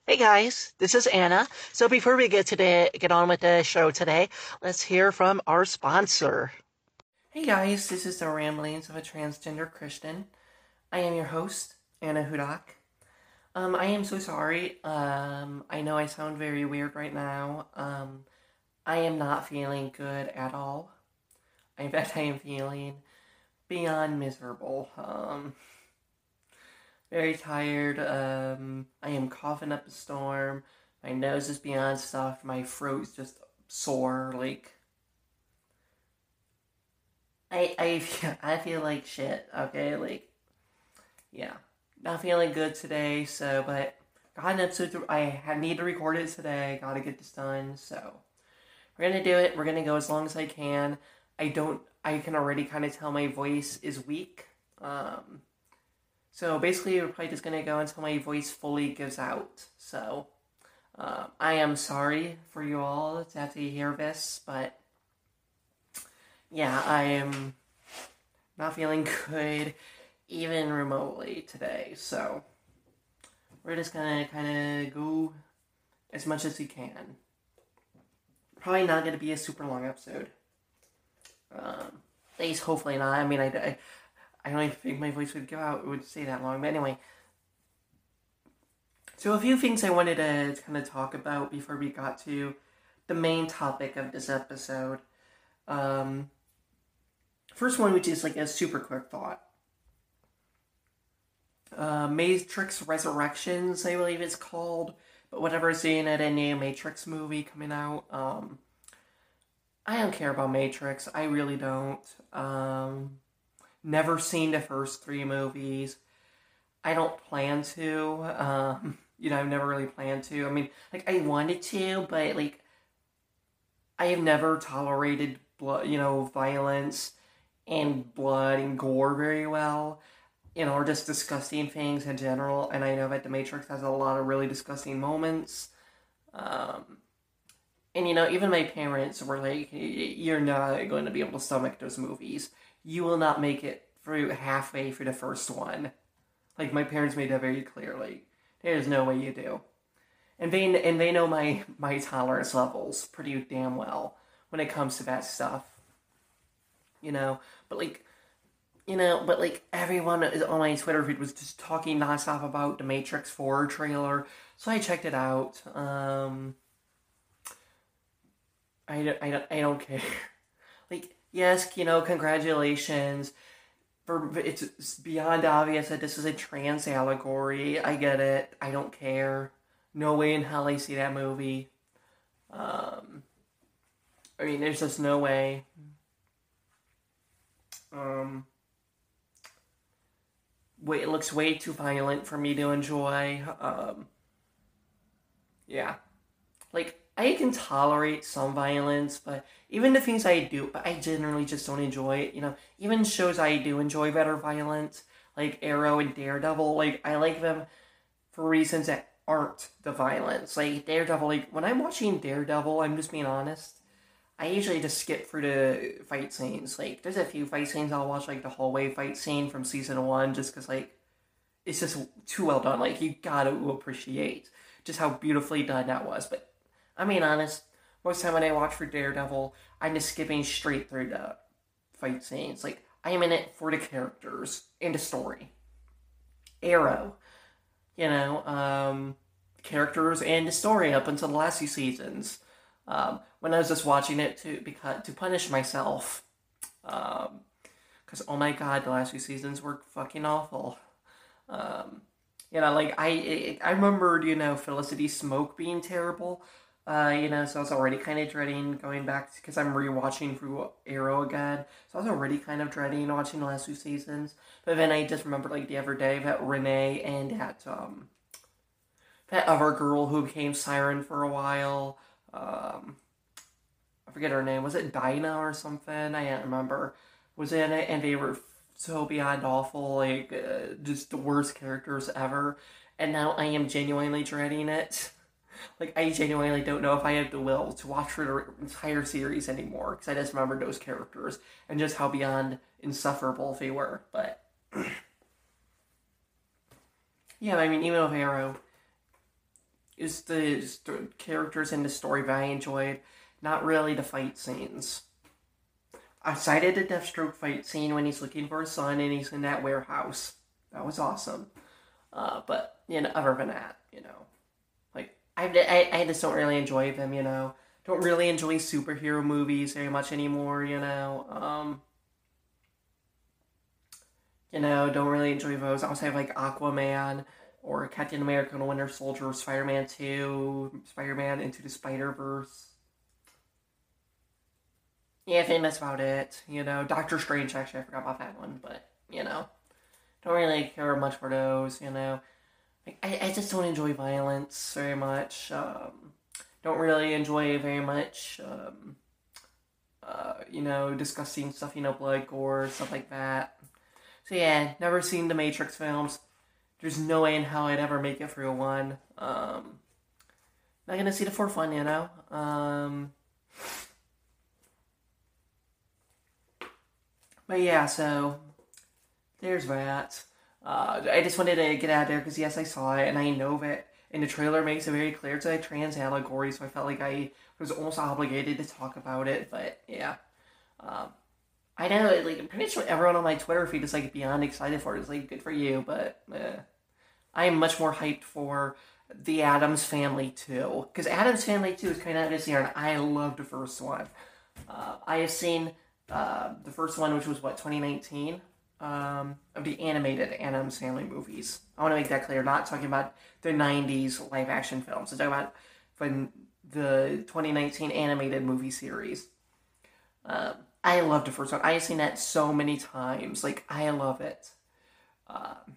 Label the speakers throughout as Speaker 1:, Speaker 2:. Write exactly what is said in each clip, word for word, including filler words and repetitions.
Speaker 1: Hey guys, this is Anna. So before we get today get on with the show today, let's hear from our sponsor.
Speaker 2: Hey guys, this is the Ramblings of a Transgender Christian. I am your host, Anna Hudak. Um, I am so sorry. Um, I know I sound very weird right now. Um, I am not feeling good at all. In fact, I am feeling beyond miserable. Um, very tired. Um, I am coughing up a storm. My nose is beyond stuffed. My throat's just sore. Like, I, I, feel, I feel like shit, okay? Like, yeah, not feeling good today. So, but got an episode. To, I need to record it today. Got to get this done. So we're gonna do it. We're gonna go as long as I can. I don't. I can already kind of tell my voice is weak. Um, so basically, we're probably just gonna go until my voice fully gives out. So uh, I am sorry for you all to have to hear this, but yeah, I am not feeling good even remotely today. So we're just gonna kind of go as much as we can. Probably not gonna be a super long episode. Um, at least hopefully not. I mean, I, I, I don't even think my voice would go out. It would stay that long. But anyway, so a few things I wanted to kind of talk about before we got to the main topic of this episode. Um, first one, which is like a super quick thought. Uh, Matrix Resurrections, I believe it's called, but whatever, seeing it in a Matrix movie coming out. Um, I don't care about Matrix. I really don't. Um, never seen the first three movies. I don't plan to. Um, you know, I've never really planned to. I mean, like I wanted to, but like I have never tolerated blood, you know, violence and blood and gore very well, you know, or just disgusting things in general. And I know that The Matrix has a lot of really disgusting moments. Um, and, you know, even my parents were like, you're not going to be able to stomach those movies. You will not make it through halfway through the first one. Like, my parents made that very clear. Like, there's no way you do. And they, and they know my, my tolerance levels pretty damn well when it comes to that stuff. You know? But, like, You know, but like everyone on my Twitter feed was just talking nonstop about the Matrix four trailer, so I checked it out. Um, I, don't- I, don't, I don't care. Like, yes, you know, congratulations. For it's beyond obvious that this is a trans allegory. I get it. I don't care. No way in hell I see that movie. Um, I mean, there's just no way. Um, way, it looks way too violent for me to enjoy. Um, yeah. Like, I can tolerate some violence, but even the things I do, I generally just don't enjoy it. You know, even shows I do enjoy that are violent, like Arrow and Daredevil, like, I like them for reasons that aren't the violence. Like, Daredevil, like, when I'm watching Daredevil, I'm just being honest, I usually just skip through the fight scenes. Like, there's a few fight scenes I'll watch, like the hallway fight scene from season one, just because, like, it's just too well done. Like, you gotta appreciate just how beautifully done that was. But I'm being honest, most time when I watch for Daredevil, I'm just skipping straight through the fight scenes. Like, I am in it for the characters and the story. Arrow, you know, um, characters and the story up until the last few seasons. Um, when I was just watching it to because to punish myself, um, because oh my god, the last few seasons were fucking awful. Um, you know, like I, I remembered, you know, Felicity Smoke being terrible. Uh, you know, so I was already kind of dreading going back because I'm rewatching through Arrow again. So I was already kind of dreading watching the last two seasons. But then I just remembered, like, the other day that Renee and that um that other girl who became Siren for a while. Um, I forget her name. Was it Dinah or something? I can't remember. Was in it, and they were so beyond awful, like uh, just the worst characters ever. And now I am genuinely dreading it. Like, I genuinely don't know if I have the will to watch for the entire series anymore because I just remember those characters and just how beyond insufferable they were. But yeah, I mean, even with Arrow, It was the st- characters in the story that I enjoyed, not really the fight scenes. I cited the Deathstroke fight scene when he's looking for his son and he's in that warehouse. That was awesome. Uh, but, you know, other than that, you know, like, I, I, I just don't really enjoy them, you know. Don't really enjoy superhero movies very much anymore, you know. Um, you know, don't really enjoy those. I also have, like, Aquaman or Captain America and Winter Soldier, Spider-Man two, Spider-Man Into the Spider-Verse. Yeah, I think that's about it. You know, Doctor Strange, actually, I forgot about that one, but, you know, don't really care much for those, you know. Like, I, I just don't enjoy violence very much. Um, don't really enjoy very much, um, uh, you know, disgusting stuff, you know, blood, gore, stuff like that. So, yeah, never seen the Matrix films. There's no way in hell I'd ever make it through one. Um, not gonna see the fourth one, you know. Um... But yeah, so there's that. Uh, I just wanted to get out there because yes, I saw it and I know that, and the trailer makes it very clear it's a trans allegory. So I felt like I was almost obligated to talk about it. But yeah, um, I know like I'm pretty sure everyone on my Twitter feed is like beyond excited for it. It's like good for you, but eh. I am much more hyped for the Addams Family two because Addams Family two is kind of this year, and I love the first one. Uh, I have seen. Uh, the first one, which was what, twenty nineteen, um, of the animated Addams Family movies. I want to make that clear. Not talking about the nineties live action films. I'm talking about when the twenty nineteen animated movie series. Um, I loved the first one. I have seen that so many times. Like, I love it. Um,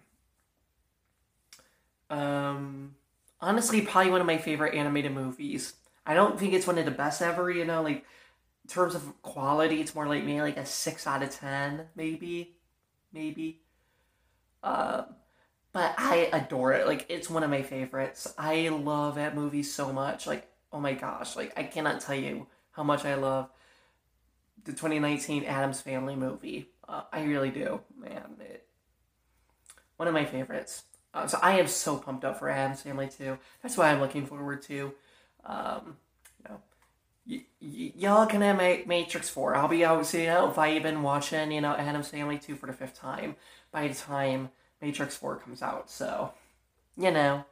Speaker 2: um, honestly, probably one of my favorite animated movies. I don't think it's one of the best ever, you know, like, in terms of quality, it's more like maybe like a six out of ten, maybe, maybe. Uh, but I adore it. Like, it's one of my favorites. I love that movie so much. Like, oh my gosh, like I cannot tell you how much I love the twenty nineteen Addams Family movie. Uh, I really do, man. It, one of my favorites. Uh, so I am so pumped up for Addams Family two. That's why I'm looking forward to. Um, you know. Y- y- y'all can have Ma- Matrix four. I'll be out, you know, vibing, watching, you know, Addams Family two for the fifth time by the time Matrix four comes out. So, you know.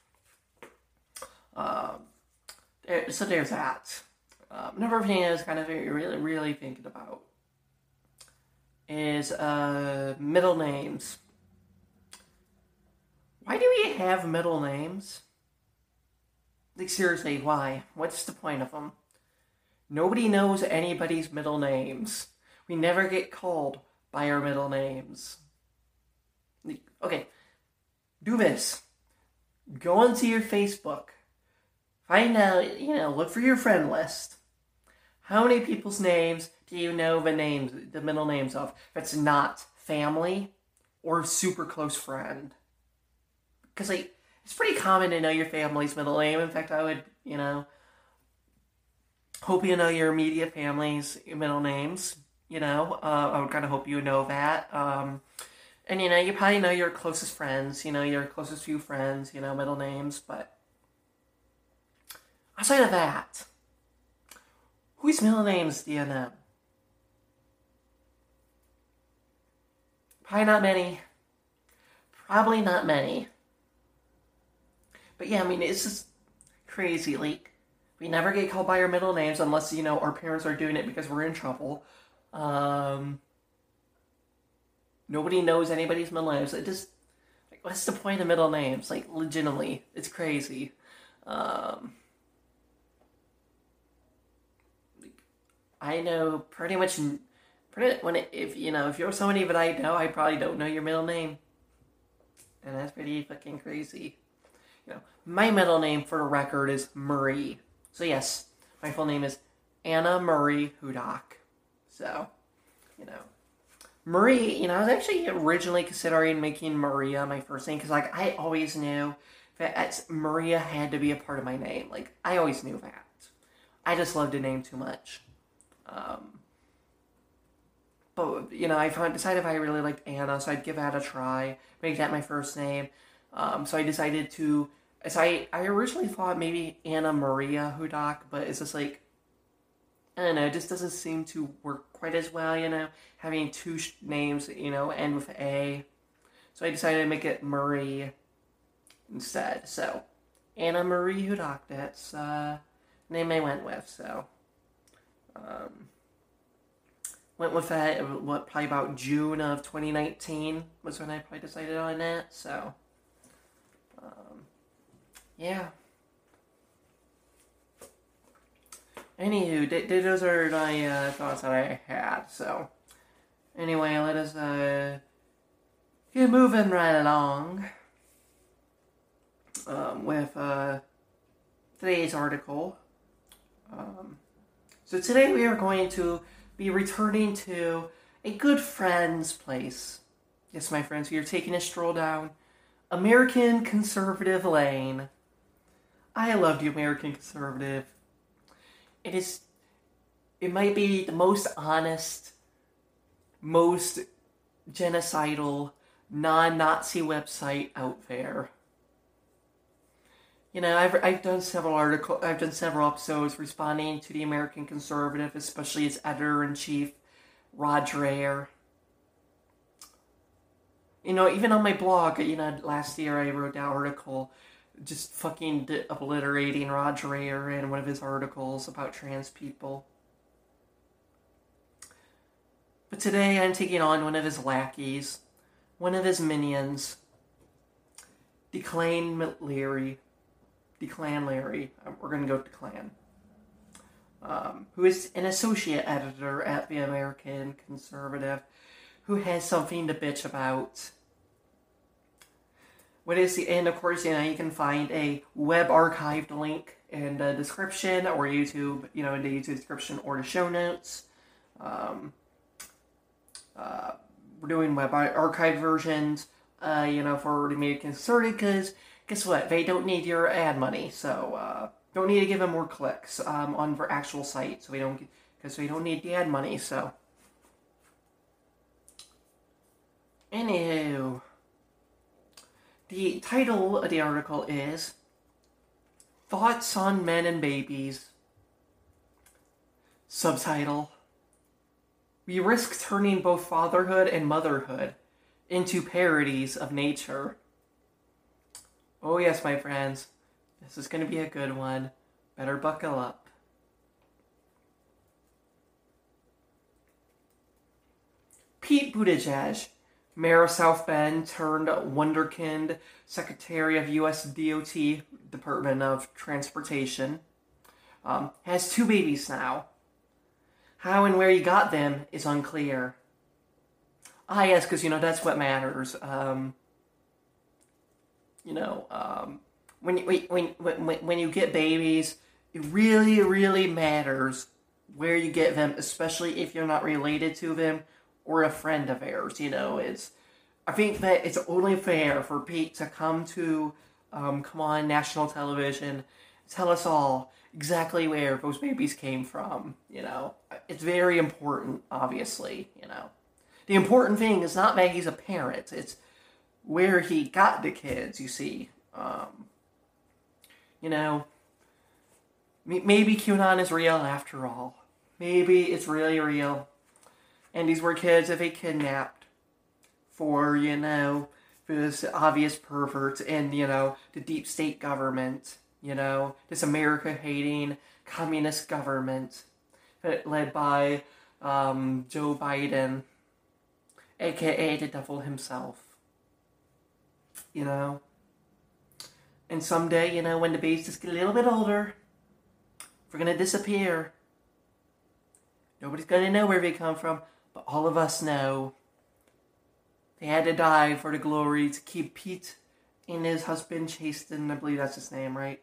Speaker 2: Um, there, so there's that. Um, another thing I was kind of really, really thinking about is uh, middle names. Why do we have middle names? Like, seriously, why? What's the point of them? Nobody knows anybody's middle names. We never get called by our middle names. Okay, do this. Go onto your Facebook. Find out, you know, look for your friend list. How many people's names do you know the names, the middle names of? That's not family or super close friend. Because, like, it's pretty common to know your family's middle name. In fact, I would, you know, hope you know your immediate family's middle names. You know, uh, I would kind of hope you know that. Um, and, you know, you probably know your closest friends, you know, your closest few friends, you know, middle names. But outside of that, whose middle names do you know? Probably not many. Probably not many. But yeah, I mean, it's just crazy. Like, we never get called by our middle names unless, you know, our parents are doing it because we're in trouble. Um, nobody knows anybody's middle names. It just, like, what's the point of middle names? Like, legitimately, it's crazy. Um, I know pretty much, pretty, when it, if, you know, if you're somebody that I know, I probably don't know your middle name. And that's pretty fucking crazy. You know, my middle name, for the record, is Murray. So yes, my full name is Anna Murray Hudak. So, you know, Murray, you know, I was actually originally considering making Maria my first name because, like, I always knew that Maria had to be a part of my name. Like, I always knew that. I just loved the name too much. Um, but, you know, I decided if I really liked Anna, so I'd give that a try, make that my first name. Um, so I decided to As I, I originally thought maybe Anna Maria Hudak, but it's just like, I don't know, it just doesn't seem to work quite as well, you know, having two sh- names, you know, end with A. So I decided to make it Marie instead. So, Anna Marie Hudak, that's uh, the name I went with, so. Um, went with that, what, probably about June of twenty nineteen was when I probably decided on that, so. Um, yeah. Anywho, th- th- those are my uh, thoughts that I had. So, anyway, let us uh, get moving right along um, with uh, today's article. Um, so today we are going to be returning to a good friend's place. Yes, my friends, we are taking a stroll down American Conservative Lane. I love the American Conservative. It is, it might be the most honest, most genocidal, non-Nazi website out there. You know, I've, I've done several articles, I've done several episodes responding to the American Conservative, especially its editor-in-chief, Rod Dreher. You know, even on my blog, you know, last year I wrote that article just fucking obliterating Rod Dreher in one of his articles about trans people. But today I'm taking on one of his lackeys, one of his minions, Declan Leary. Declan Leary. We're going to go with Declan. Um, who is an associate editor at the American Conservative, who has something to bitch about. What is the, and of course, you know, you can find a web archived link in the description or YouTube, you know, in the YouTube description or the show notes. Um, uh, we're doing web archive versions, uh, you know, for the American Conservative, because guess what? They don't need your ad money, so uh, don't need to give them more clicks um, on their actual site, so we don't, because we don't need the ad money. So, anywho. The title of the article is Thoughts on Men and Babies. Subtitle: We risk turning both fatherhood and motherhood into parodies of nature. Oh yes, my friends, this is going to be a good one. Better buckle up. Pete Buttigieg, Mayor of South Bend turned wonderkind Secretary of U S D O T, Department of Transportation, um, has two babies now. How and where he got them is unclear. Ah, yes, because, you know, that's what matters. Um, you know, um, when, you, when, when, when you get babies, it really, really matters where you get them, especially if you're not related to them or a friend of theirs. You know, it's, I think that it's only fair for Pete to come to, um, come on national television, tell us all exactly where those babies came from. You know, it's very important, obviously, you know. The important thing is not that he's a parent, it's where he got the kids, you see. Um, you know, maybe QAnon is real after all. Maybe it's really real. And these were kids that they kidnapped for, you know, for this obvious pervert and, you know, the deep state government, you know, this America-hating communist government led by um, Joe Biden, a k a the devil himself, you know. And someday, you know, when the babies just get a little bit older, we're going to disappear. Nobody's going to know where they come from, but all of us know. They had to die for the glory to keep Pete and his husband, Chasten, I believe that's his name, right?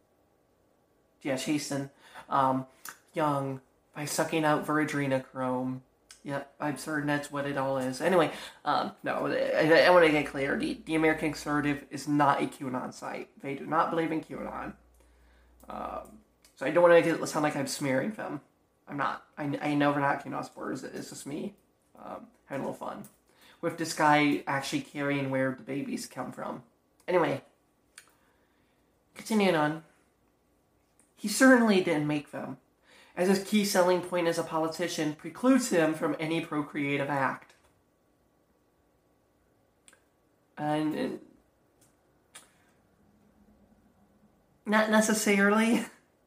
Speaker 2: Yeah, Chasten, um, young by sucking out their adrenochrome. Yep, I'm certain that's what it all is. Anyway, um, no, I, I want to get clear. The, the American Conservative is not a QAnon site. They do not believe in QAnon. Um, so I don't want to make it sound like I'm smearing them. I'm not. I, I know they're not QAnon supporters. It's just me um, having a little fun with this guy actually carrying where the babies come from. Anyway, continuing on. He certainly didn't make them, as his key selling point as a politician precludes him from any procreative act. And, and not necessarily.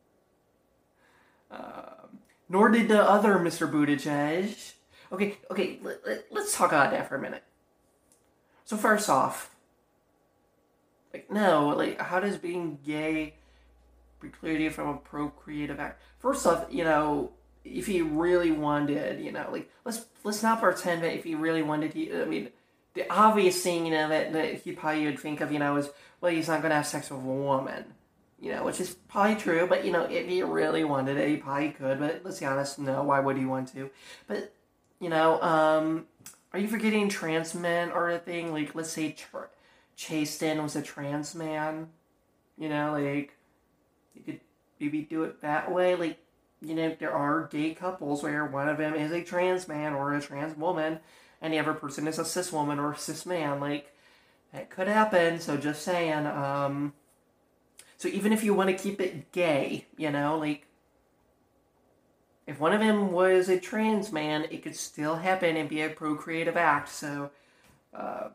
Speaker 2: Um, nor did the other Mister Buttigieg. Okay, okay, let, let, let's talk about that for a minute. So first off, like, no, like, how does being gay preclude you from a procreative act? First off, you know, if he really wanted, you know, like, let's let's not pretend that if he really wanted, he, I mean, the obvious thing, you know, that, that he probably would think of, you know, is, well, he's not going to have sex with a woman. You know, which is probably true, but, you know, if he really wanted it, he probably could, but let's be honest, no, why would he want to? But, you know, um, are you forgetting trans men are a thing? Like, let's say Ch- Chasten was a trans man, you know, like, you could maybe do it that way, like, you know, there are gay couples where one of them is a trans man or a trans woman, and the other person is a cis woman or a cis man, like, that could happen, so just saying, um... So even if you want to keep it gay, you know, like, if one of them was a trans man, it could still happen and be a procreative act, so, um,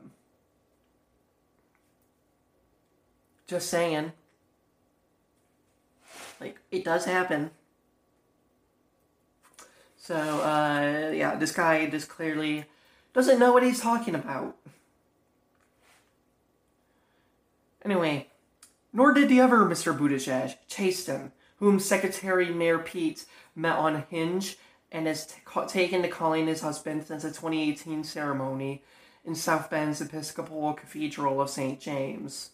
Speaker 2: just saying, like, it does happen. So, uh, yeah, this guy just clearly doesn't know what he's talking about. Anyway, nor did the other Mister Buttigieg, Chasten, whom Secretary Mayor Pete met on Hinge and has t- taken to calling his husband since a twenty eighteen ceremony in South Bend's Episcopal Cathedral of Saint James.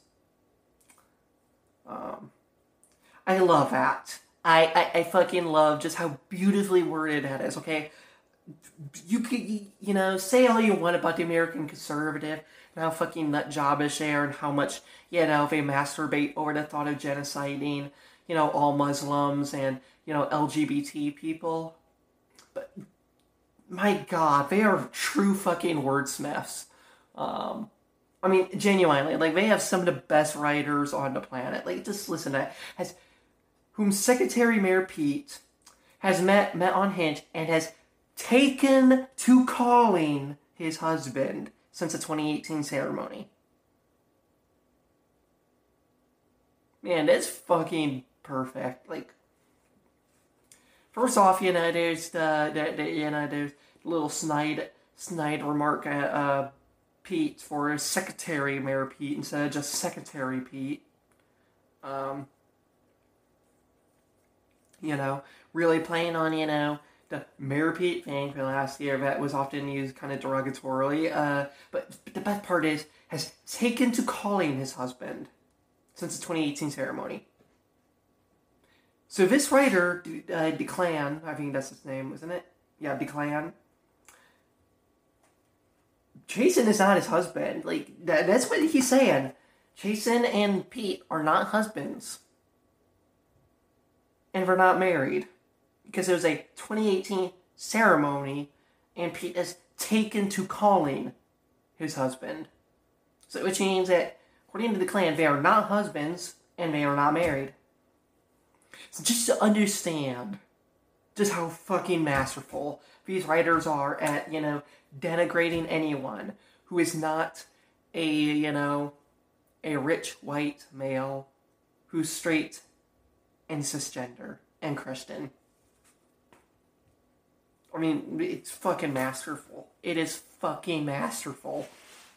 Speaker 2: Um, I love that. I, I, I fucking love just how beautifully worded that is, okay? You could, you know, say all you want about the American conservative and how fucking nut jobbish they are and how much, you know, they masturbate over the thought of genociding, you know, all Muslims and, you know, L G B T people. But, my God, they are true fucking wordsmiths. Um, I mean, genuinely, like, they have some of the best writers on the planet. Like, just listen to that. Has, whom Secretary Mayor Pete has met, met on Hinge and has taken to calling his husband since the twenty eighteen ceremony. Man, that's fucking perfect. Like, first off, you know, there's the, the, the you know, there's little snide, snide remark at uh, Pete for Secretary Mayor Pete instead of just Secretary Pete. Um, you know, really playing on, you know, the Mayor Pete thing for last year that was often used kind of derogatorily. Uh, but, but the best part is, has taken to calling his husband since the twenty eighteen ceremony. So this writer, uh, Declan, I think that's his name, isn't it? Yeah, Declan. Chasten is not his husband. Like, that, that's what he's saying. Chasten and Pete are not husbands. And they're not married. Because it was a twenty eighteen ceremony, and Pete is taken to calling his husband. So, which means that, according to the clan, they are not husbands, and they are not married. So just to understand just how fucking masterful these writers are at, you know, denigrating anyone who is not a, you know, a rich white male who's straight and cisgender and Christian. I mean, it's fucking masterful. It is fucking masterful.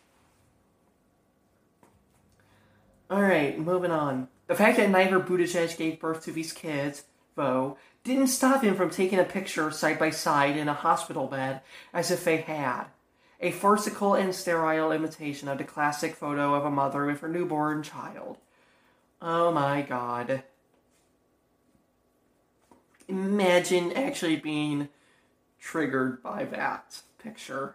Speaker 2: Alright, moving on. The fact that neither Buttigieg gave birth to these kids, though, didn't stop him from taking a picture side by side in a hospital bed as if they had. A farcical and sterile imitation of the classic photo of a mother with her newborn child. Oh my God. Imagine actually being triggered by that picture.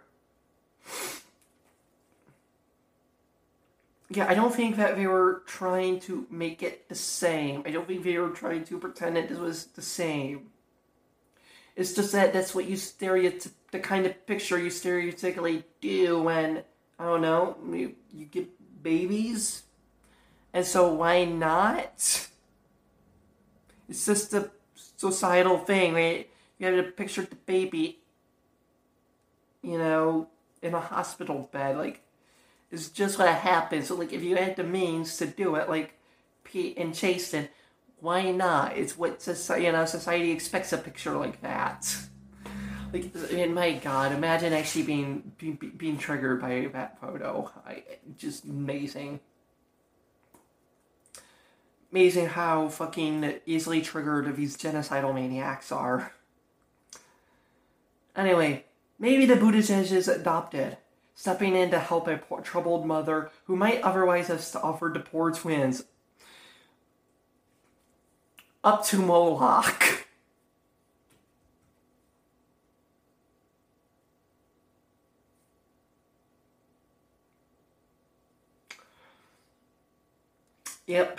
Speaker 2: Yeah, I don't think that they were trying to make it the same. I don't think they were trying to pretend that this was the same. It's just that that's what you stereotype, the kind of picture you stereotypically do when, I don't know, you, you get babies. And so why not? It's just a societal thing, right? You have to picture the baby, you know, in a hospital bed. Like, it's just what happens. So, like, if you had the means to do it, like Pete and Chasten, why not? It's what society, you know, society expects a picture like that. Like, I mean, my God, imagine actually being being, being triggered by that photo. I, just amazing. Amazing how fucking easily triggered these genocidal maniacs are. Anyway, maybe the Buttigiegs adopted, stepping in to help a poor, troubled mother who might otherwise have offered the poor twins up to Moloch. Yep.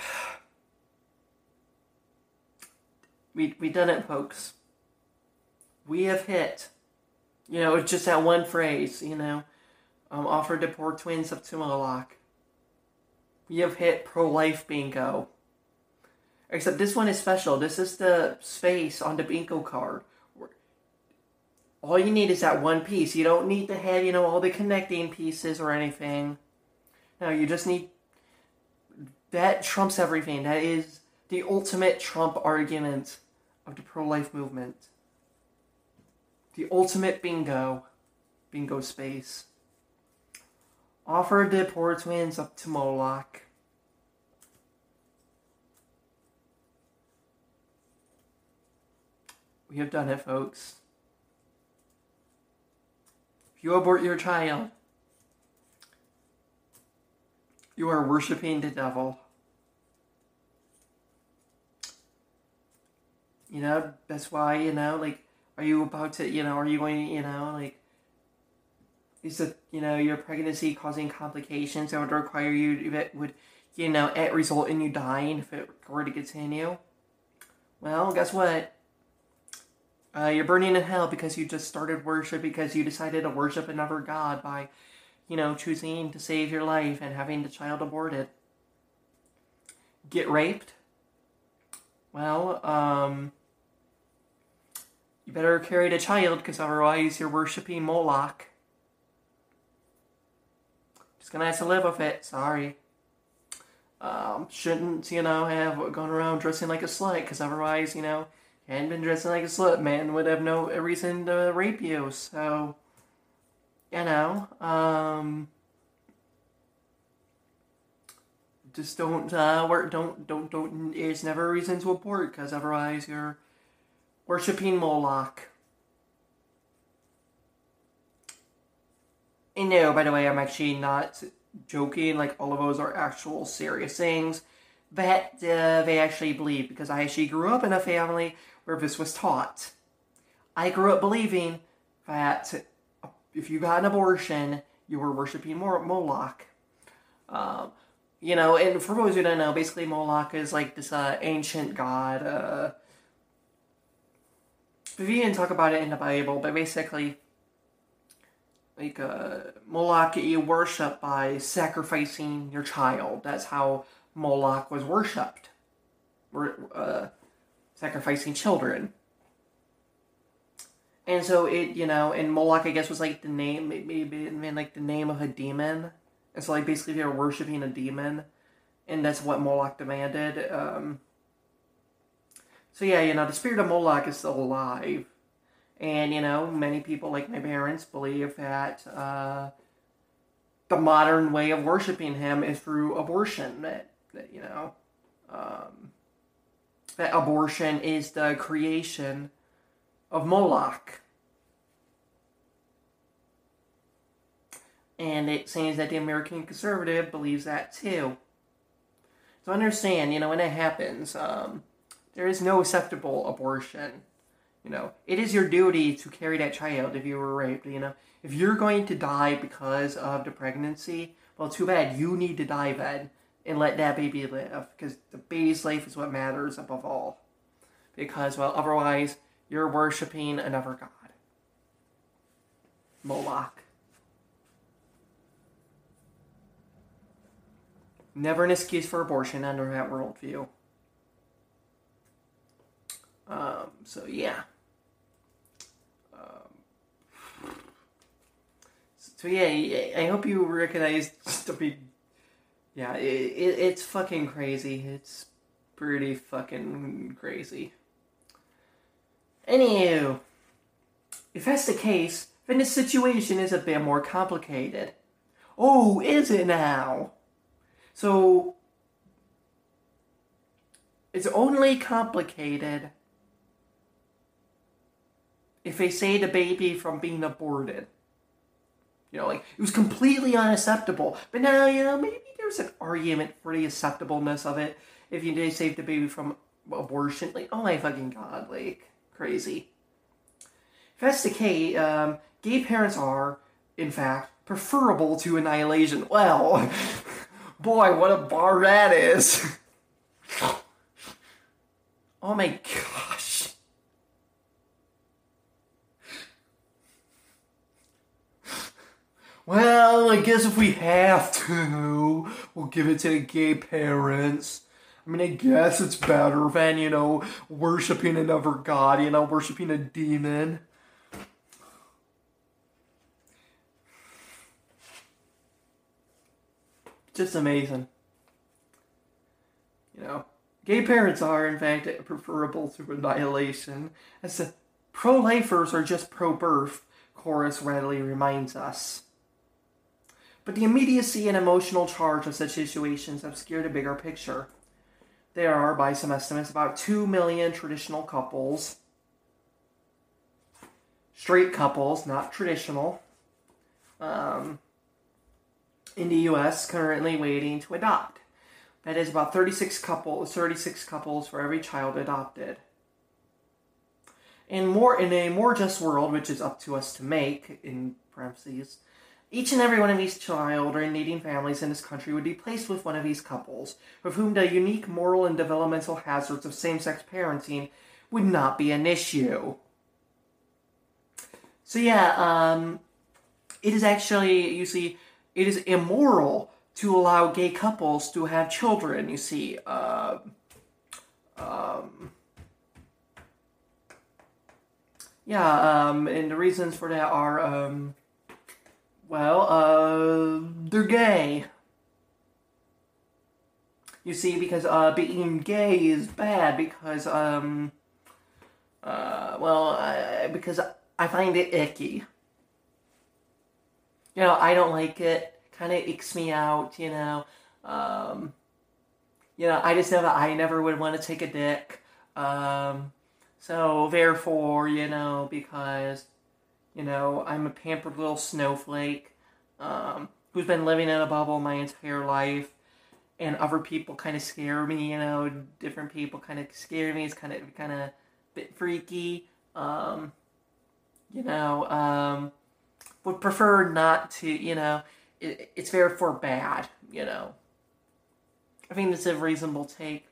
Speaker 2: We we done it, folks. We have hit. You know, it's just that one phrase, you know. Um, offered the poor twins up to Moloch. We have hit pro-life bingo. Except this one is special. This is the space on the bingo card. All you need is that one piece. You don't need to have, you know, all the connecting pieces or anything. No, you just need... That trumps everything. That is the ultimate Trump argument of the pro-life movement. The ultimate bingo. Bingo space. Offered the poor twins up to Moloch. We have done it, folks. If you abort your child, you are worshiping the devil. You know, that's why, you know, like, are you about to, you know, are you going, you know, like, is it, you know, your pregnancy causing complications that would require you, that would, you know, it result in you dying if it were to continue? Well, guess what? Uh, you're burning in hell because you just started worship, because you decided to worship another god by, you know, choosing to save your life and having the child aborted. Get raped? Well, um, you better carry the child, because otherwise you're worshiping Moloch. Just gonna have to live with it, sorry. Um, shouldn't, you know, have gone around dressing like a slut, because otherwise, you know, hadn't been dressing like a slut, man would have no reason to rape you, so, you know, um, just don't, uh, work, don't, don't, don't, there's never a reason to abort, because otherwise you're worshipping Moloch. And no, by the way, I'm actually not joking, like, all of those are actual serious things that uh, they actually believe, because I actually grew up in a family where this was taught. I grew up believing that if you got an abortion, you were worshiping Moloch. Um, you know, and for those who don't know, basically Moloch is like this uh, ancient god. Uh, we didn't talk about it in the Bible, but basically, like, uh, Moloch, you worship by sacrificing your child. That's how Moloch was worshipped. Uh, sacrificing children. And so it, you know, and Moloch, I guess, was like the name, maybe, maybe like the name of a demon. And so, like, basically they were worshipping a demon. And that's what Moloch demanded. Um, so yeah, you know, the spirit of Moloch is still alive. And, you know, many people, like my parents, believe that uh, the modern way of worshiping him is through abortion. That, that you know, um, that abortion is the creation of Moloch. And it seems that the American conservative believes that too. So understand, you know, when it happens, um, there is no acceptable abortion. You know, it is your duty to carry that child if you were raped, you know. If you're going to die because of the pregnancy, well, too bad. You need to die then and let that baby live, because the baby's life is what matters above all. Because, well, otherwise, you're worshiping another god. Moloch. Never an excuse for abortion under that worldview. Um, so yeah. Um, so yeah, I hope you recognize the big. Yeah, it, it, it's fucking crazy. It's pretty fucking crazy. Anywho, if that's the case, then the situation is a bit more complicated. Oh, is it now? So, it's only complicated if they say the baby from being aborted. You know, like, it was completely unacceptable. But now, you know, maybe there's an argument for the acceptableness of it. If you did save the baby from abortion, like, oh my fucking god, like, crazy. If that's the case, um, gay parents are, in fact, preferable to annihilation. Well, boy, what a bar that is. Oh my gosh. Well, I guess if we have to, we'll give it to the gay parents. I mean, I guess it's better than, you know, worshipping another god, you know, worshipping a demon. Just amazing. You know, gay parents are, in fact, preferable to annihilation, as the pro-lifers are just pro-birth, chorus readily reminds us. But the immediacy and emotional charge of such situations obscure the bigger picture. There are, by some estimates, about two million traditional couples, straight couples, not traditional, um, in the U S currently waiting to adopt. That is about thirty-six couples, thirty-six couples for every child adopted. In more, in a more just world, which is up to us to make, in parentheses, each and every one of these children needing families in this country would be placed with one of these couples, with whom the unique moral and developmental hazards of same-sex parenting would not be an issue. So yeah, um, it is actually, you see, it is immoral to allow gay couples to have children, you see. Uh, um, yeah, um, and the reasons for that are, um, well, uh, they're gay. You see, because uh, being gay is bad because, um, uh, well, I, because I find it icky. You know, I don't like it. Kind of icks me out, you know. Um, you know, I just know that I never would want to take a dick. Um, so, therefore, you know, because, you know, I'm a pampered little snowflake um, who's been living in a bubble my entire life. And other people kind of scare me, you know. Different people kind of scare me. It's kind of kind of a bit freaky. Um, you know, um... would prefer not to, you know, it, it's therefore bad, you know. I think that's a reasonable take.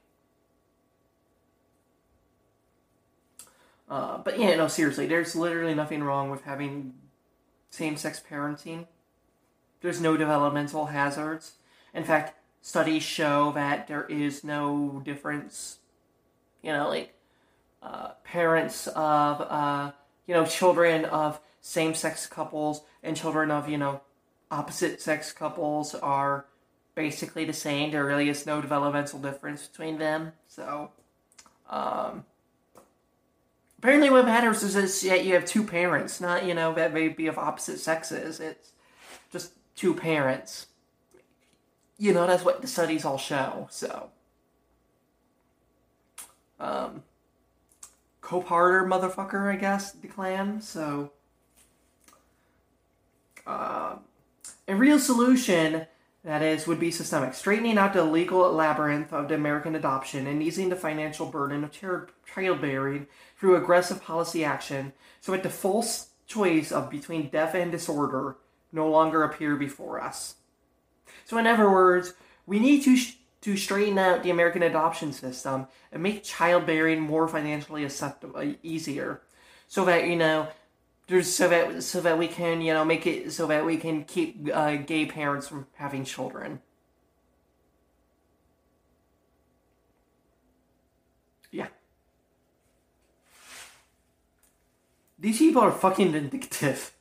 Speaker 2: Uh, but yeah, no, seriously, there's literally nothing wrong with having same-sex parenting. There's no developmental hazards. In fact, studies show that there is no difference, you know, like, uh, parents of, uh, you know, children of same-sex couples and children of, you know, opposite-sex couples are basically the same. There really is no developmental difference between them. So, um, apparently what matters is that you have two parents, not, you know, that may be of opposite sexes. It's just two parents. You know, that's what the studies all show, so. Um, Cope-Harder motherfucker, I guess, the clan, so. Uh, a real solution, that is, would be systemic. Straightening out the legal labyrinth of the American adoption and easing the financial burden of childbearing through aggressive policy action so that the false choice of between death and disorder no longer appear before us. So in other words, we need to sh- to straighten out the American adoption system and make childbearing more financially acceptable, easier, so that, you know, there's so that so that we can, you know, make it so that we can keep uh, gay parents from having children. Yeah. These people are fucking vindictive.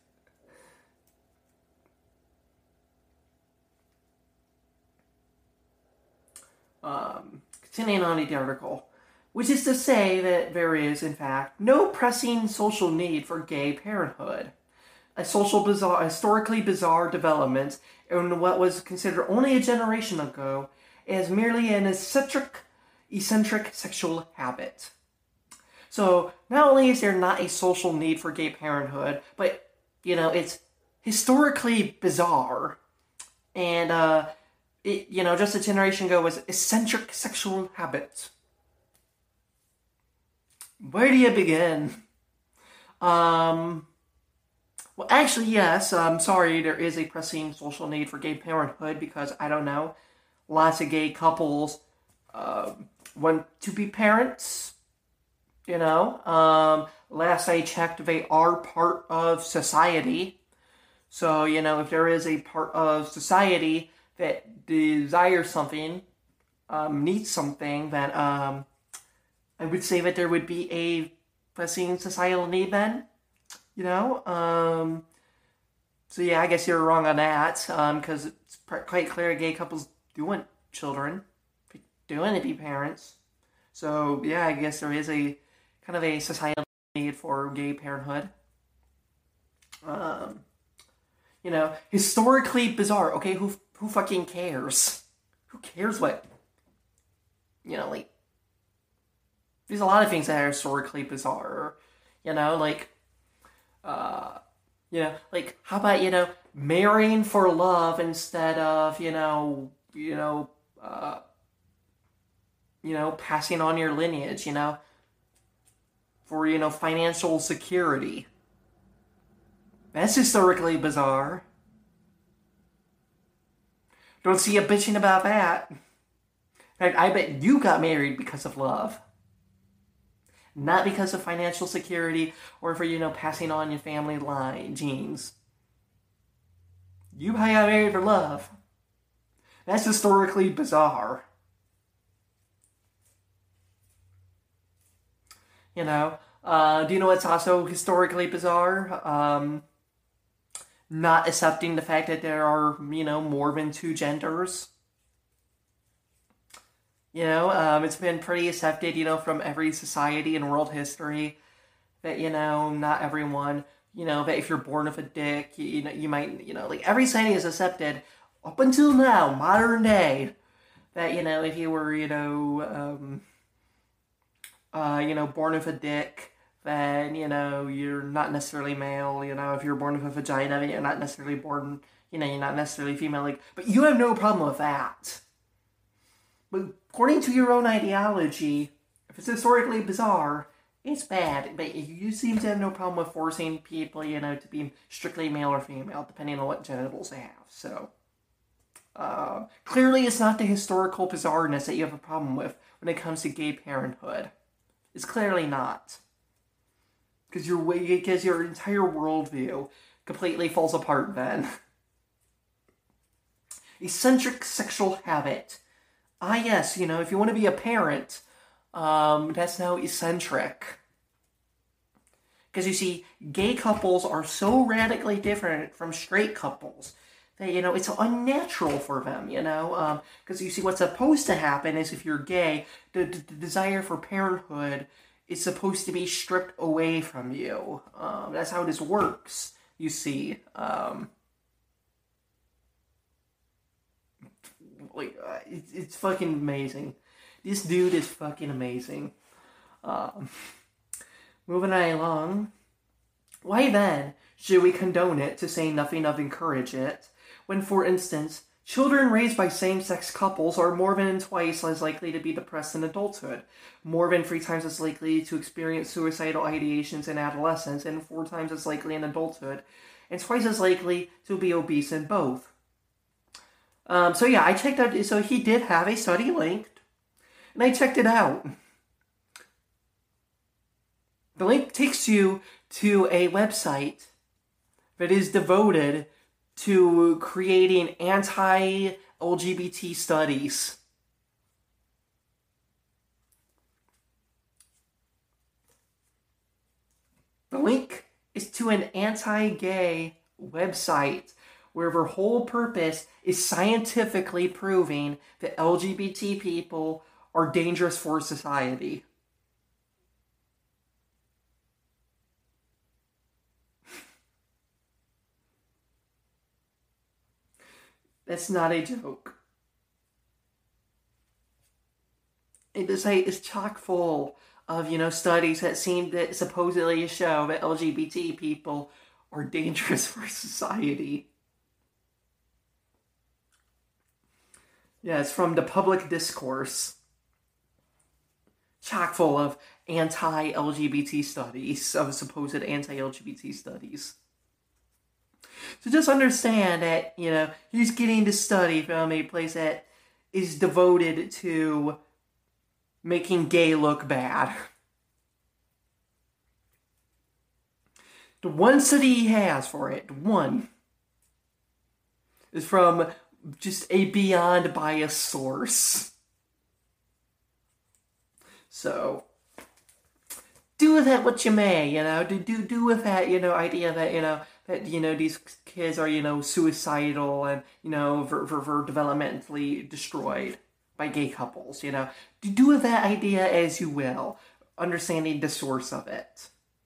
Speaker 2: Um, continuing on the article, which is to say that there is, in fact, no pressing social need for gay parenthood. A social bizarre, historically bizarre development in what was considered only a generation ago as merely an eccentric, eccentric sexual habit. So not only is there not a social need for gay parenthood, but, you know, it's historically bizarre. And, uh, it, you know, just a generation ago was eccentric sexual habits. Where do you begin? Um, well, actually, yes, I'm sorry, there is a pressing social need for gay parenthood because, I don't know, lots of gay couples uh, want to be parents. You know, um, last I checked, they are part of society. So, you know, if there is a part of society that desires something, um, needs something, then um, I would say that there would be a pressing societal need then. You know? Um, so, yeah, I guess you're wrong on that, because um, it's quite clear gay couples do want children, do want to be parents. So, yeah, I guess there is a kind of a societal need for gay parenthood. Um, you know, historically bizarre. Okay, who who fucking cares? Who cares what? You know, like, there's a lot of things that are historically bizarre. You know, like, uh, you know, like, how about, you know, marrying for love instead of, you know, you know, uh, you know, passing on your lineage, you know? For, you know, financial security. That's historically bizarre. Don't see you bitching about that. I bet you got married because of love. Not because of financial security or for, you know, passing on your family line genes. You got married for love. That's historically bizarre. You know, uh, do you know what's also historically bizarre? Um, not accepting the fact that there are, you know, more than two genders. You know, um, it's been pretty accepted, you know, from every society in world history that, you know, not everyone, you know, that if you're born with a dick, you, you know, you might, you know, like every society is accepted up until now, modern day, that, you know, if you were, you know, um, uh, you know, born with a dick, then, you know, you're not necessarily male, you know, if you're born with a vagina, then you're not necessarily born, you know, you're not necessarily female, like, but you have no problem with that. But according to your own ideology, if it's historically bizarre, it's bad, but you seem to have no problem with forcing people, you know, to be strictly male or female, depending on what genitals they have, so. Uh, clearly it's not the historical bizarreness that you have a problem with when it comes to gay parenthood. It's clearly not. Because your because your entire worldview completely falls apart then. Eccentric sexual habit. Ah, yes, you know, if you want to be a parent, um, that's now eccentric. Because you see, gay couples are so radically different from straight couples that, you know, it's unnatural for them, you know? Because um, you see, what's supposed to happen is if you're gay, the, the, the desire for parenthood is supposed to be stripped away from you. Um, that's how this works, you see. Um, like, uh, it's, it's fucking amazing. This dude is fucking amazing. Um, moving right along. Why then should we condone it, to say nothing of encourage it, when, for instance, children raised by same-sex couples are more than twice as likely to be depressed in adulthood, more than three times as likely to experience suicidal ideations in adolescence, and four times as likely in adulthood, and twice as likely to be obese in both? Um, so yeah, I checked out, so he did have a study linked, and I checked it out. The link takes you to a website that is devoted to creating anti-L G B T studies. to an anti-gay website where their whole purpose is scientifically proving that L G B T people are dangerous for society. That's not a joke. And the site is chock full of, you know, studies that seem that supposedly show that L G B T people are dangerous for society. Yeah, it's from the Public Discourse. Chock full of anti-L G B T studies, of supposed anti-L G B T studies. So just understand that, you know, he's getting this study from a place that is devoted to making gay look bad. The one study he has for it, one, is from just a beyond biased source. So, do with that what you may, you know, do, do, do with that, you know, idea that, you know, that, you know, these kids are, you know, suicidal and, you know, ver, ver, ver developmentally destroyed by gay couples, you know. Do with that idea as you will, understanding the source of it.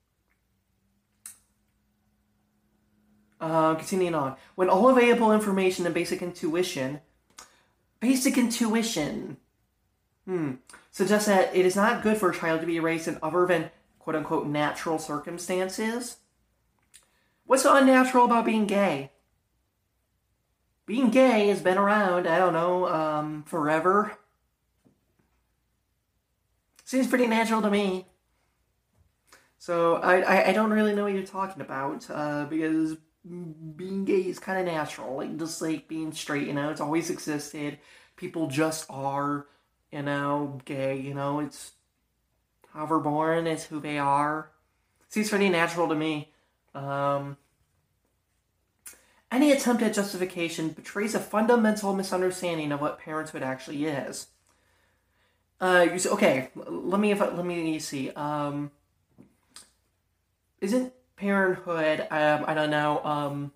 Speaker 2: Uh, continuing on. When all available information and basic intuition, basic intuition, hmm, suggests that it is not good for a child to be raised in other than quote-unquote natural circumstances. What's so unnatural about being gay? Being gay has been around, I don't know, um, forever. Seems pretty natural to me. So, I, I, I don't really know what you're talking about, uh, because being gay is kind of natural. Like, just like being straight, you know, it's always existed. People just are, you know, gay, you know, it's how they're born, it's who they are. Seems pretty natural to me. Um, any attempt at justification betrays a fundamental misunderstanding of what parenthood actually is. Uh, you say, okay, let me let me see. Um, isn't parenthood? Um, I don't know. Um,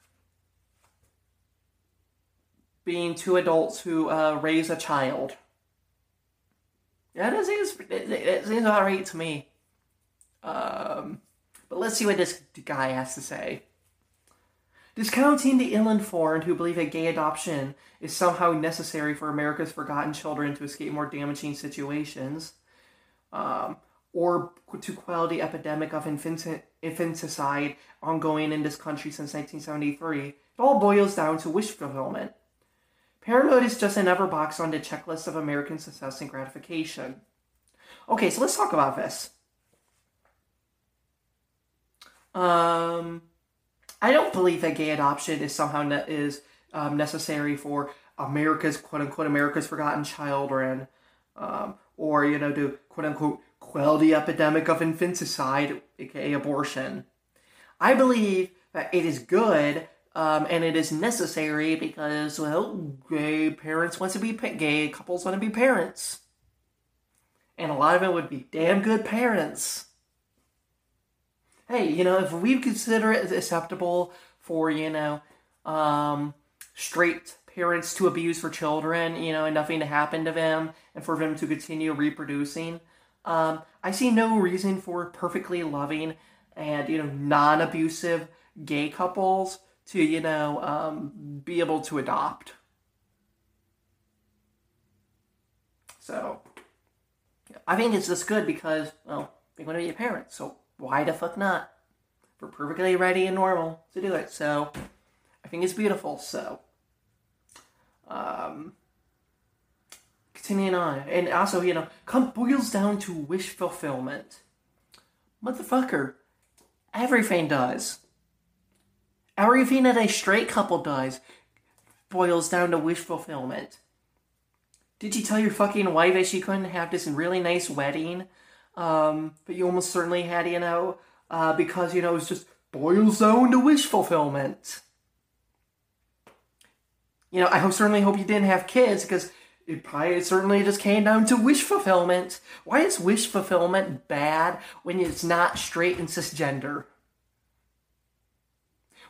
Speaker 2: being two adults who uh, raise a child. Yeah, that seems it, it seems all right to me. Um, but let's see what this guy has to say. Discounting the ill-informed who believe that gay adoption is somehow necessary for America's forgotten children to escape more damaging situations, um, or to quell the epidemic of infant- infanticide ongoing in this country since nineteen seventy-three, it all boils down to wish fulfillment. Parenthood is just another box on the checklist of American success and gratification. Okay, so let's talk about this. Um... I don't believe that gay adoption is somehow ne- is um, necessary for America's quote-unquote America's forgotten children, um, or, you know, to quote-unquote quell the epidemic of infanticide, aka abortion. I believe that it is good um, and it is necessary because, well, gay parents want to be pa- gay couples want to be parents, and a lot of them would be damn good parents. Hey, you know, if we consider it acceptable for, you know, um, straight parents to abuse for children, you know, and nothing to happen to them, and for them to continue reproducing, um, I see no reason for perfectly loving and, you know, non-abusive gay couples to, you know, um, be able to adopt. So, I think it's just good because, well, they want to be a parent, so why the fuck not? We're perfectly ready and normal to do it. So, I think it's beautiful. So, um, continuing on. And also, you know, come boils down to wish fulfillment. Motherfucker. Everything does. Everything that a straight couple does boils down to wish fulfillment. Did you tell your fucking wife that she couldn't have this really nice wedding? Um, but you almost certainly had, you know, uh, because, you know, it's just boils down to wish fulfillment. You know, I hope, certainly hope you didn't have kids, because it probably it certainly just came down to wish fulfillment. Why is wish fulfillment bad when it's not straight and cisgender?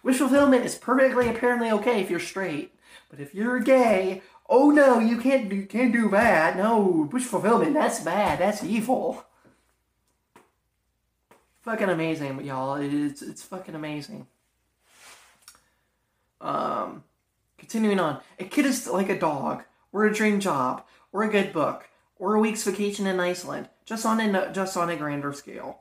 Speaker 2: Wish fulfillment is perfectly apparently okay if you're straight. But if you're gay, oh no, you can't do, can't do that. No, wish fulfillment, that's bad. That's evil. Fucking amazing, y'all. It's, it's fucking amazing. Um, continuing on. A kid is like a dog, or a dream job, or a good book, or a week's vacation in Iceland, just on a, just on a grander scale.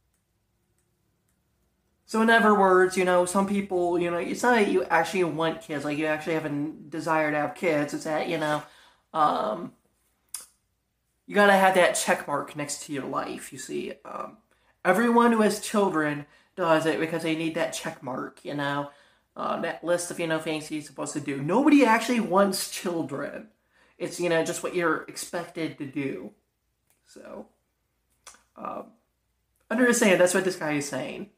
Speaker 2: So in other words, you know, some people, you know, it's not that you actually want kids, like you actually have a desire to have kids. It's that, you know, um, you gotta have that check mark next to your life, you see. Um, everyone who has children does it because they need that check mark, you know. Uh, that list of, you know, things you're supposed to do. Nobody actually wants children. It's, you know, just what you're expected to do. So, um, understand, that's what this guy is saying.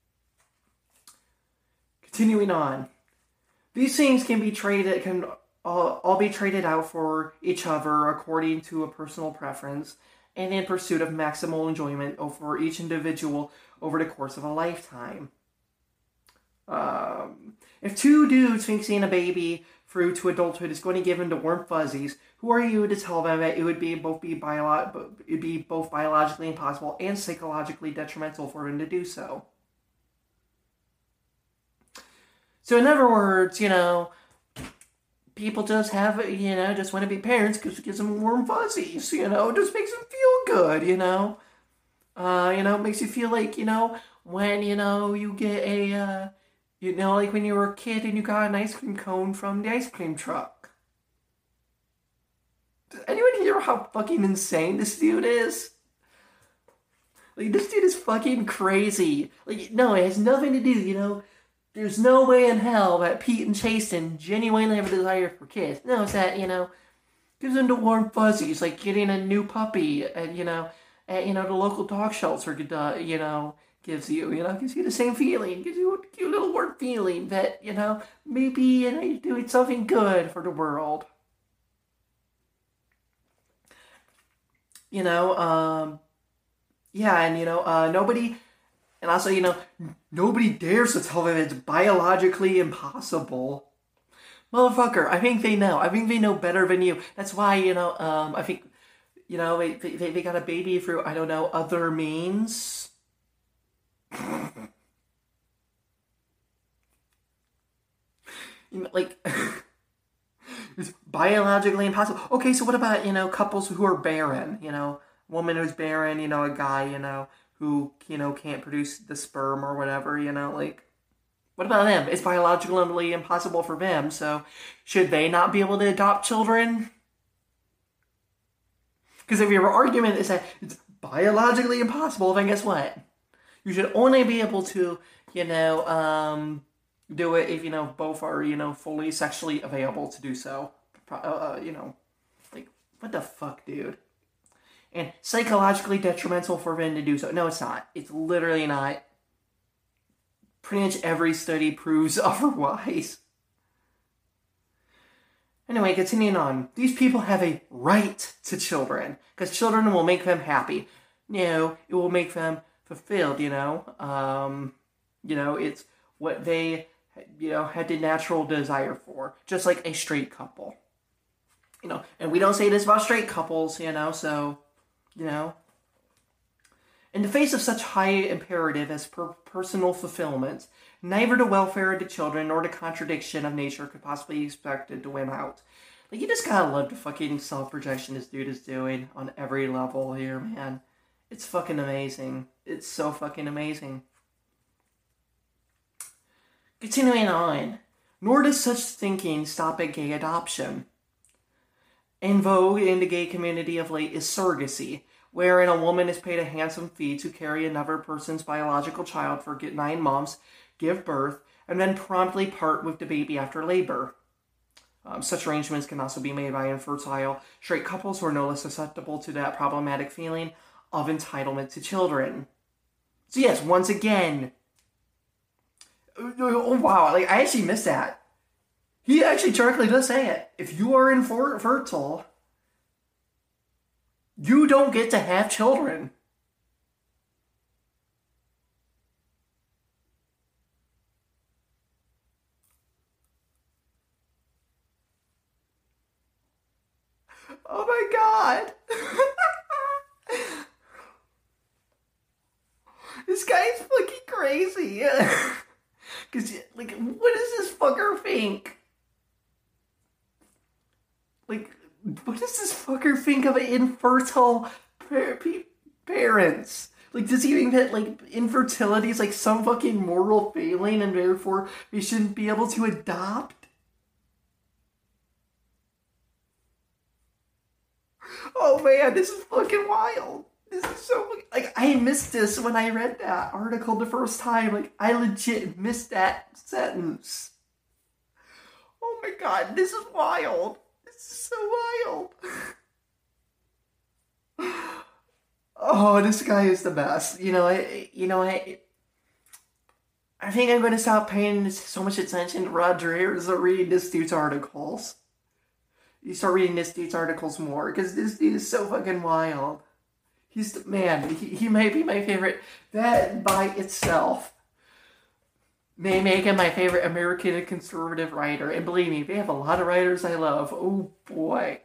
Speaker 2: Continuing on. These things can be traded, can all, all be traded out for each other according to a personal preference and in pursuit of maximal enjoyment for each individual over the course of a lifetime. Um, if two dudes think seeing a baby through to adulthood is going to give them the warm fuzzies, who are you to tell them that it would be both be bio- it'd be both biologically impossible and psychologically detrimental for them to do so? So in other words, you know, people just have, you know, just want to be parents because it gives them warm fuzzies, you know, it just makes them feel good, you know. Uh, you know, it makes you feel like, you know, when, you know, you get a, uh, you know, like when you were a kid and you got an ice cream cone from the ice cream truck. Does anyone hear how fucking insane this dude is? Like, this dude is fucking crazy. Like, no, it has nothing to do, you know. There's no way in hell that Pete and Chasten genuinely have a desire for kids. No, it's that, you know, gives them the warm fuzzies, like getting a new puppy, at, you know, at, you know, the local dog shelter, uh, you know, gives you, you know, gives you the same feeling, gives you a cute little warm feeling that, you know, maybe, you know, you're doing something good for the world. You know, um, yeah, and, you know, uh, nobody... And also, you know, nobody dares to tell them it's biologically impossible. Motherfucker, I think they know. I think they know better than you. That's why, you know, um, I think, you know, they, they, they got a baby through, I don't know, other means. You know, like, it's biologically impossible. Okay, so what about, you know, couples who are barren? You know, woman who's barren, you know, a guy, you know, who, you know, can't produce the sperm or whatever, you know, like, what about them? It's biologically impossible for them, so should they not be able to adopt children? Because if your argument is that it's biologically impossible, then guess what? You should only be able to, you know, um, do it if, you know, both are, you know, fully sexually available to do so. Uh, you know, like, what the fuck, dude? And psychologically detrimental for men to do so. No, it's not. It's literally not. Pretty much every study proves otherwise. Anyway, continuing on. These people have a right to children, because children will make them happy. You know, it will make them fulfilled, you know. Um, you know, it's what they, you know, had the natural desire for. Just like a straight couple. You know, and we don't say this about straight couples, you know, so... You know, in the face of such high imperative as per- personal fulfillment, neither the welfare of the children nor the contradiction of nature could possibly be expected to win out. Like, you just gotta love the fucking self-projection this dude is doing on every level here, man. It's fucking amazing. It's so fucking amazing. Continuing on, nor does such thinking stop at gay adoption. In vogue in the gay community of late is surrogacy, wherein a woman is paid a handsome fee to carry another person's biological child for nine months, give birth, and then promptly part with the baby after labor. Um, such arrangements can also be made by infertile straight couples who are no less susceptible to that problematic feeling of entitlement to children. So yes, once again, oh wow, like I actually missed that. He actually directly does say it. If you are infertile, you don't get to have children. Oh my god. This guy's fucking crazy. Cause like, what does this fucker think? Like, what does this fucker think of infertile par- parents? Like, does he think that, like, infertility is, like, some fucking moral failing and therefore we shouldn't be able to adopt? Oh, man, this is fucking wild. This is so, like, I missed this when I read that article the first time. Like, I legit missed that sentence. Oh, my God, this is wild. This is so wild. Oh, this guy is the best. You know, I, you know, I, I think I'm going to stop paying so much attention to Roger Ailes or reading this dude's articles. You start reading this dude's articles more, because this dude is so fucking wild. He's, the, man, he, he might be my favorite. That by itself may make him my favorite American conservative writer. And believe me, they have a lot of writers I love. Oh, boy.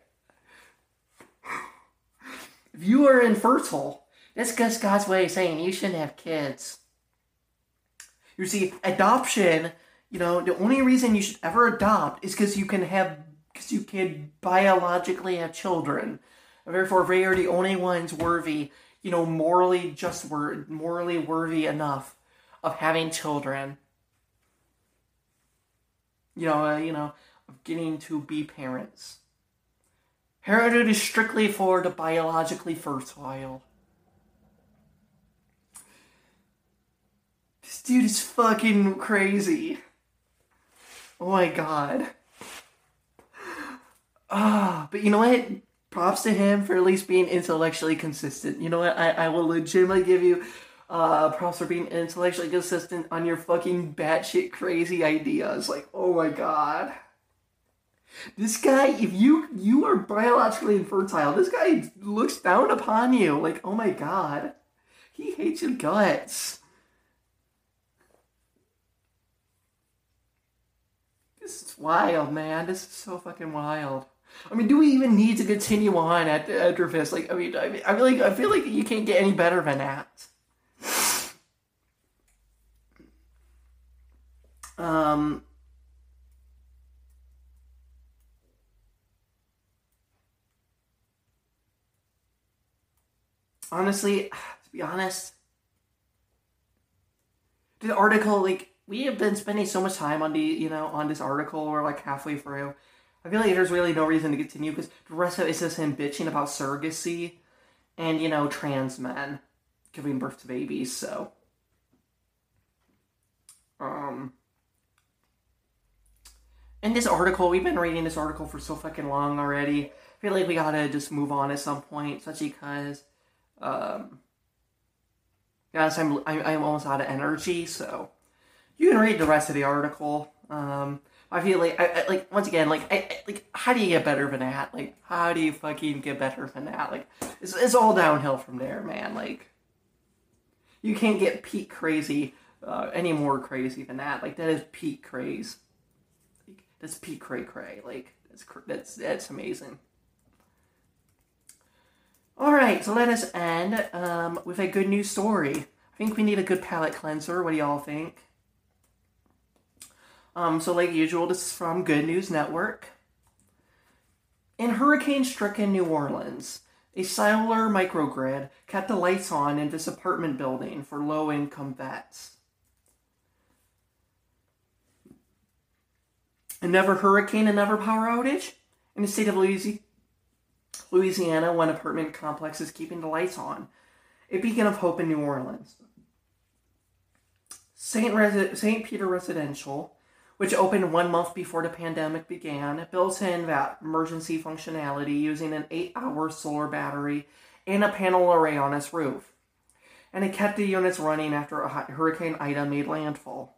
Speaker 2: If you are infertile, that's just God's way of saying you shouldn't have kids. You see, adoption, you know, the only reason you should ever adopt is because you can have, because you can biologically have children. And therefore, they are the only ones worthy, you know, morally just wor- morally worthy enough of having children. You know, uh, you know, of getting to be parents. Parenthood is strictly for the biologically fertile. This dude is fucking crazy. Oh my god. Ah, but you know what? Props to him for at least being intellectually consistent. You know what? I, I will legitimately give you uh, props for being intellectually consistent on your fucking batshit crazy ideas. Like, oh my god. This guy, if you you are biologically infertile, this guy looks down upon you. Like, oh my god. He hates your guts. This is wild, man. This is so fucking wild. I mean, do we even need to continue on at after this? Like, I mean, I mean, I feel like I feel like you can't get any better than that. Um. Honestly, to be honest, the article, like, we have been spending so much time on the, you know, on this article. We're like halfway through. I feel like there's really no reason to continue because the rest of it is just him bitching about surrogacy and, you know, trans men giving birth to babies. So, um, in this article, we've been reading this article for so fucking long already. I feel like we gotta just move on at some point, especially because, um, yes, I'm I'm almost out of energy. So, you can read the rest of the article. Um. I feel like, I, I, like once again, like, I, I, like, how do you get better than that? Like, how do you fucking get better than that? Like, it's, it's all downhill from there, man. Like, you can't get peak crazy uh, any more crazy than that. Like, that is peak craze. Like, that's peak cray cray. Like, that's that's that's amazing. All right, so let us end um, with a good news story. I think we need a good palate cleanser. What do y'all think? Um, so like usual, this is from Good News Network. In hurricane-stricken New Orleans, a cellular microgrid kept the lights on in this apartment building for low-income vets. Another hurricane, another power outage? In the state of Louisiana, one apartment complex is keeping the lights on. A beacon of hope in New Orleans. Saint Resi- Saint Peter Residential, which opened one month before the pandemic began, built in that emergency functionality using an eight-hour solar battery and a panel array on its roof. And it kept the units running after Hurricane Ida made landfall.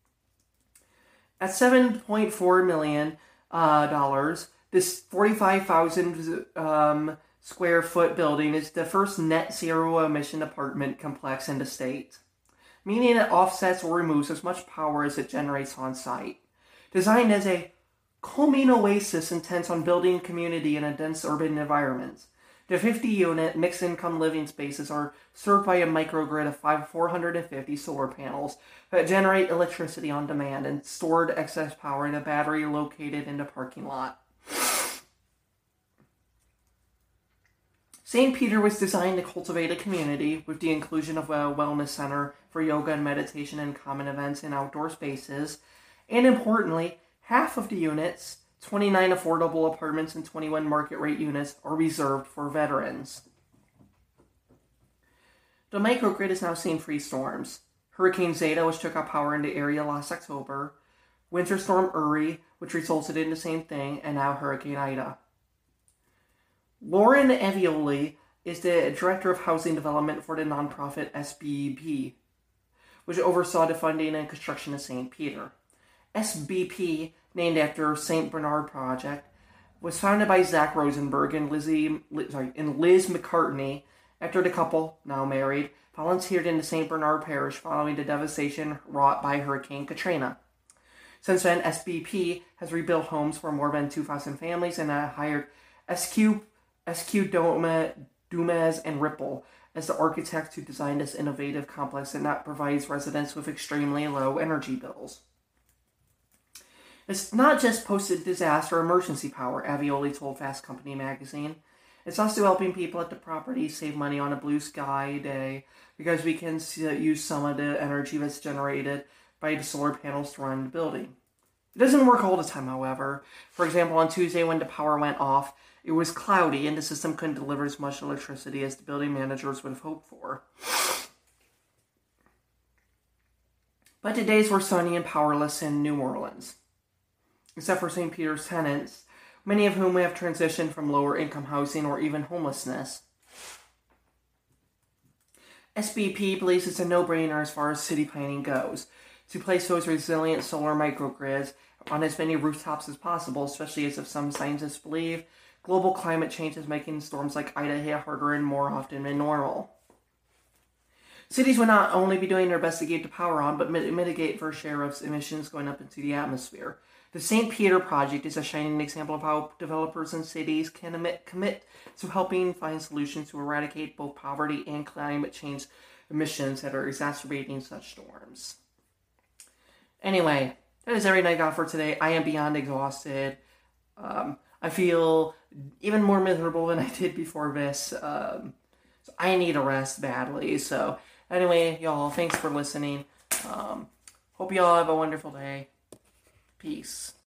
Speaker 2: At seven point four million dollars, uh, this forty-five thousand um, square foot building is the first net zero emission apartment complex in the state, meaning it offsets or removes as much power as it generates on site. Designed as a calming oasis intents on building community in a dense urban environment. The fifty-unit mixed-income living spaces are served by a microgrid of four hundred fifty solar panels that generate electricity on demand and stored excess power in a battery located in the parking lot. Saint Peter was designed to cultivate a community with the inclusion of a wellness center for yoga and meditation and common events in outdoor spaces. And importantly, half of the units, twenty-nine affordable apartments and twenty-one market rate units, are reserved for veterans. The microgrid is now seeing three storms. Hurricane Zeta, which took out power in the area last October, Winter Storm Uri, which resulted in the same thing, and now Hurricane Ida. Lauren Avioli is the Director of Housing Development for the nonprofit S B P, which oversaw the funding and construction of Saint Peter. S B P, named after Saint Bernard Project, was founded by Zach Rosenberg and Lizzie, sorry, and Liz McCartney after the couple, now married, volunteered in the Saint Bernard Parish following the devastation wrought by Hurricane Katrina. Since then, S B P has rebuilt homes for more than two thousand families and uh, hired S Q, S Q Dome, Dumez and Ripple as the architects who designed this innovative complex that provides residents with extremely low energy bills. It's not just post-disaster emergency power, Avioli told Fast Company magazine. It's also helping people at the property save money on a blue sky day because we can use some of the energy that's generated by the solar panels to run the building. It doesn't work all the time, however. For example, on Tuesday when the power went off, it was cloudy and the system couldn't deliver as much electricity as the building managers would have hoped for. But the days were sunny and powerless in New Orleans. Except for Saint Peter's tenants, many of whom have transitioned from lower income housing or even homelessness. S B P believes it's a no-brainer as far as city planning goes, to place those resilient solar microgrids on as many rooftops as possible, especially as if some scientists believe global climate change is making storms like Ida hit harder and more often than normal. Cities would not only be doing their best to keep the power on, but mitigate their share of emissions going up into the atmosphere. The Saint Peter project is a shining example of how developers and cities can emit, commit to helping find solutions to eradicate both poverty and climate change emissions that are exacerbating such storms. Anyway, that is everything I got for today. I am beyond exhausted. Um, I feel even more miserable than I did before this. Um, so I need a rest badly. So anyway, y'all, thanks for listening. Um, hope y'all have a wonderful day. Peace.